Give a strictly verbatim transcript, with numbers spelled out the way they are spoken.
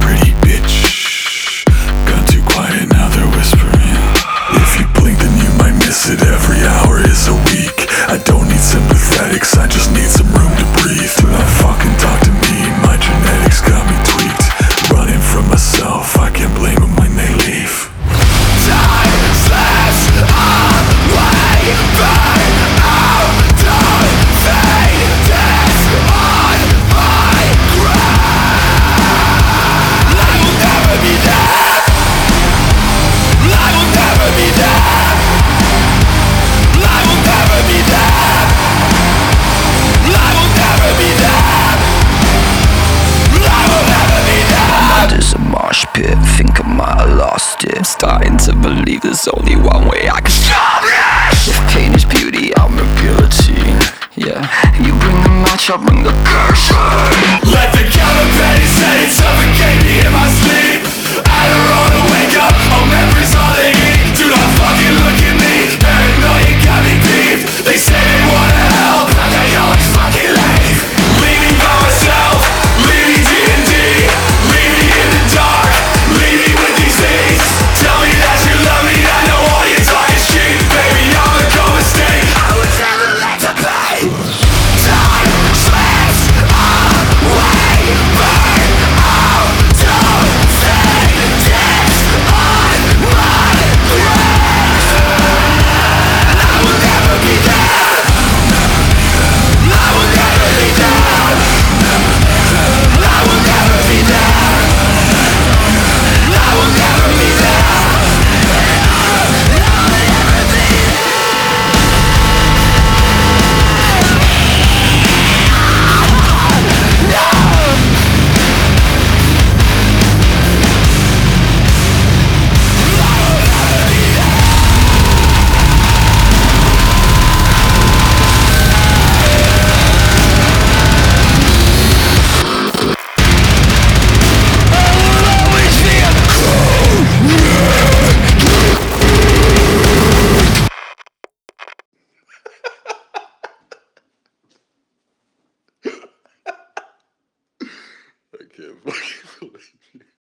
pretty bitch. Gone too quiet, now they're whispering. If you blink then you might miss it. Every hour is a week. I don't need sympathetics, I just need some room to breathe. Do not fucking talk to me, my genetics got me tweaked. Running from myself, I can't blame them when they leave. Time slips away, burn out, don't fade this on my grave. I will never be there. I will never be there. I will never be there. I will never be there. I will never be there. My mind is a mosh pit, think I might have lost it. I'm starting to believe there's only one way I can stop it. If pain is beauty, I'm a guillotine. Yeah, you bring the match, I'll bring